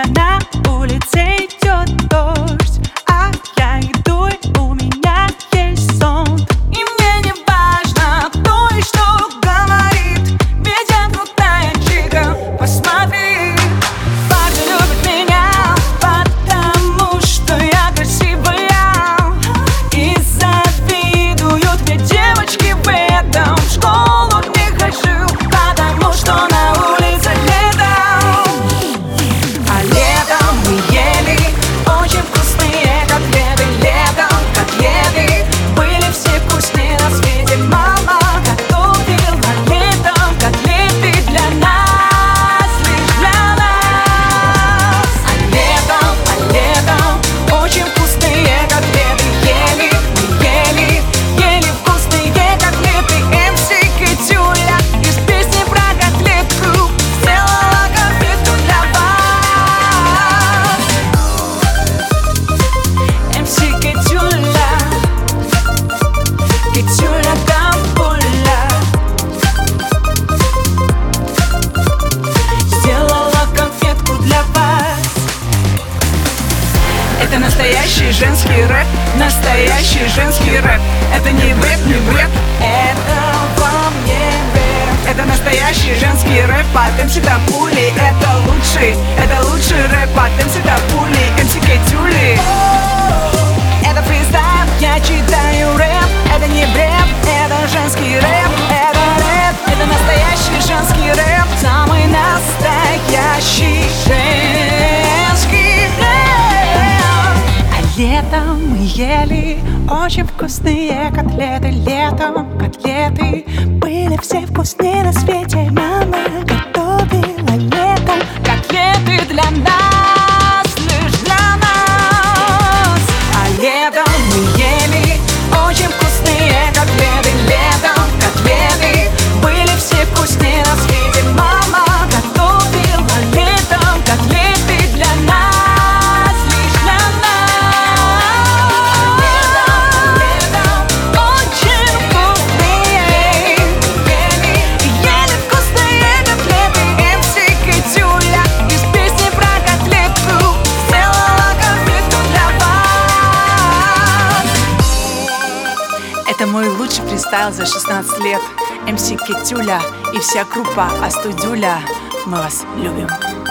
меня на улице идет дождь, а я иду, и у меня есть зонт. И мне не важно, кто и что говорит, ведь я крутая чика, посмотри. Парни любят меня, потому что я красивая, и завидуют мне девочки в этом. В школу не хожу, потому что на улице летом. А летом мы ели очень вкусные котлеты. Летом котлеты были все вкусные на свете. Мама готовила летом котлеты для нас, лишь для нас. А летом очень вкусные котлеты. Ели вкусные котлеты. МС Катюля из песни про котлетку сделала конфетку для вас. МС Катюля, Катюля Тамбуля сделала конфетку для вас. Это настоящий женский рэп, настоящий женский рэп. Это не бред, не бред, это во мне рэп. Это настоящий женский рэп от МС Тамбули. Это лучший рэп от МС Тамбули, МС Катюли. Это фристайл, я читаю рэп. Это не бред, это женский рэп. Это рэп, это настоящий женский рэп. Самый настоящий женский рэп. А летом мы ели очень вкусные котлеты. Летом котлеты были все вкусные на свете. Мама готовила летом котлеты для нас, лишь для нас. А летом мы ели очень вкусные котлеты. Летом котлеты были все вкусные на свете. Мама готовила летом котлеты для нас, лишь для нас. Летом очень вкусные. Ели вкусные котлеты. МС Катюля из песни про котлетку сделала конфетку для вас. Это мой лучший фристайл за 16 лет. МС Катюля и вся группа Астудюля. Мы вас любим.